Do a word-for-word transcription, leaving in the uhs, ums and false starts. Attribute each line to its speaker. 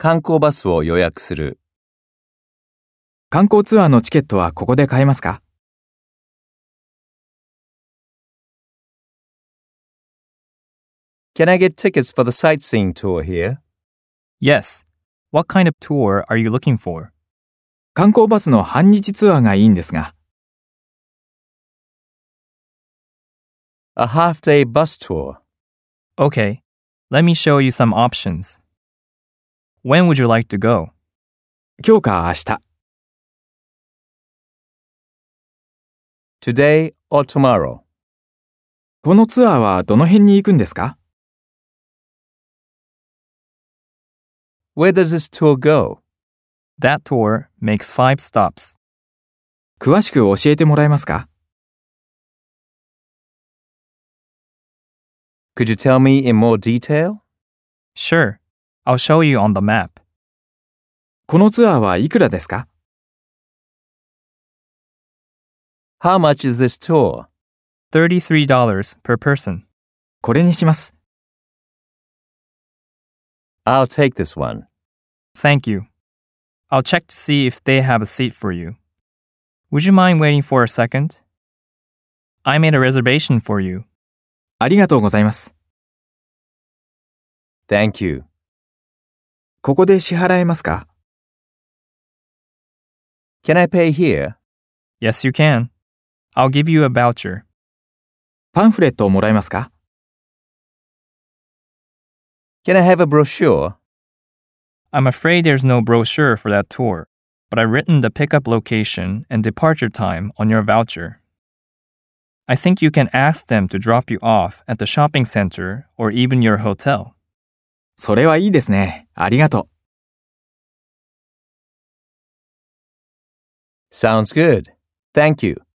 Speaker 1: 観光バスを予約する。
Speaker 2: 観光ツアーのチケットはここで買えますか？
Speaker 1: Can I get tickets for the sightseeing tour here?
Speaker 3: Yes. What kind of tour are you looking for?
Speaker 2: 観光バスの半日ツアーがいいんですが。
Speaker 1: A half-day bus tour.
Speaker 3: Okay. Let me show you some options. When would you like to go?
Speaker 2: 今日か明日。
Speaker 1: Today or tomorrow?
Speaker 2: このツアーはどの辺に行くんですか？
Speaker 1: Where does this tour go?
Speaker 3: That tour makes five stops.
Speaker 2: 詳しく教えてもらえますか？
Speaker 1: Could you tell me in more detail?
Speaker 3: Sure. I'll show you on the map.
Speaker 2: このツアーはいくらですか？
Speaker 1: How much is this tour?
Speaker 3: thirty-three dollars per person.
Speaker 2: これにします。
Speaker 1: I'll take this one.
Speaker 3: Thank you. I'll check to see if they have a seat for you. Would you mind waiting for a second? I made a reservation for you.
Speaker 2: ありがとうございます。
Speaker 1: Thank you.
Speaker 2: ここで支払えますか？
Speaker 1: Can I pay here?
Speaker 3: Yes, you can. I'll give you a voucher.
Speaker 2: パンフレットをもらえますか？
Speaker 1: Can I have a brochure?
Speaker 3: I'm afraid there's no brochure for that tour, but I've written the pickup location and departure time on your voucher. I think you can ask them to drop you off at the shopping center or even your hotel.
Speaker 2: それはいいですね。ありがとう。
Speaker 1: Sounds good. Thank you.